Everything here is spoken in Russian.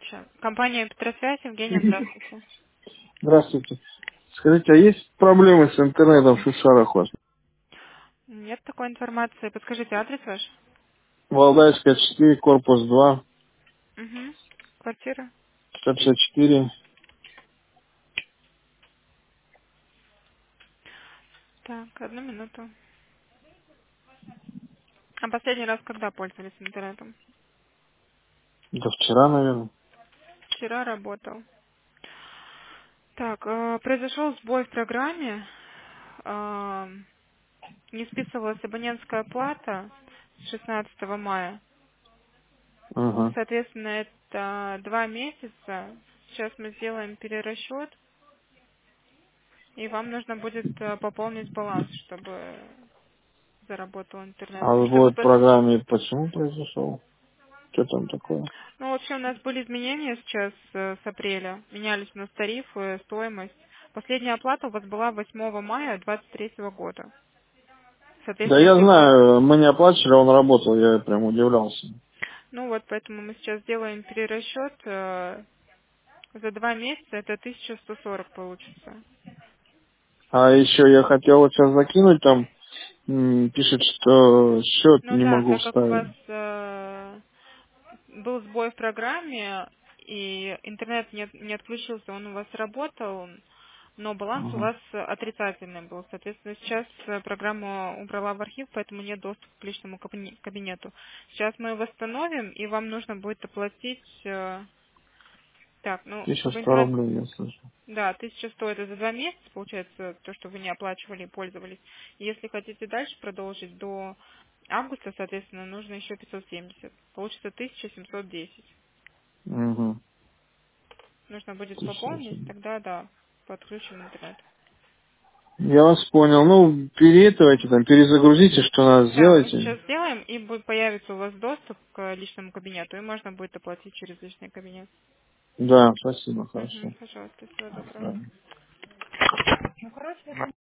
Сейчас. Компания Петросвязь, Евгения, здравствуйте. Здравствуйте. Скажите, а есть проблемы с интернетом в Шушарах у вас? Нет такой информации. Подскажите адрес ваш? Валдайская 4, корпус 2, Угу. Квартира? 154. Так, одну минуту. А последний раз когда пользовались интернетом? Да вчера, наверное. Вчера работал. Так, произошел сбой в программе. э, Не списывалась абонентская плата с 16 мая. Ага. Соответственно, это 2 месяца. Сейчас мы сделаем перерасчет, и вам нужно будет пополнить баланс, чтобы заработал интернет. А Чтобы сбой в программе почему произошел? Что там такое? Ну, вообще у нас были изменения сейчас с апреля. Менялись у нас тарифы, стоимость. Последняя оплата у вас была 8 мая 2023 года. Да Соответственно, я если вы... знаю, мы не оплачивали, он работал, я прям удивлялся. Ну вот, поэтому мы сейчас делаем перерасчет. За 2 месяца это 1140 получится. А еще я хотел вот сейчас закинуть, там пишет, что счет Ну не да, могу так как у вас вставить. был сбой в программе, и интернет не отключился, он у вас работал, но баланс у Ага. вас отрицательный был. Соответственно, сейчас программа убрала в архив, поэтому нет доступа к личному кабинету. Сейчас мы восстановим, и вам нужно будет оплатить... Так, ну, в 1100 интернет... рублей, я слышу. Да, 1100 это за 2 месяца, получается, то, что вы не оплачивали и пользовались. Если хотите дальше продолжить до августа, соответственно, нужно еще 570. Получится 1710. Угу. Нужно будет пополнить, тогда да, подключим интернет. Я вас понял. Ну, давайте там перезагрузите, что надо Да, мы сделать. сейчас сделаем, и появится у вас доступ к личному кабинету, и можно будет оплатить через личный кабинет. Да, спасибо, Угу, хорошо. пожалуйста, всего доброго. Да. Ну, короче,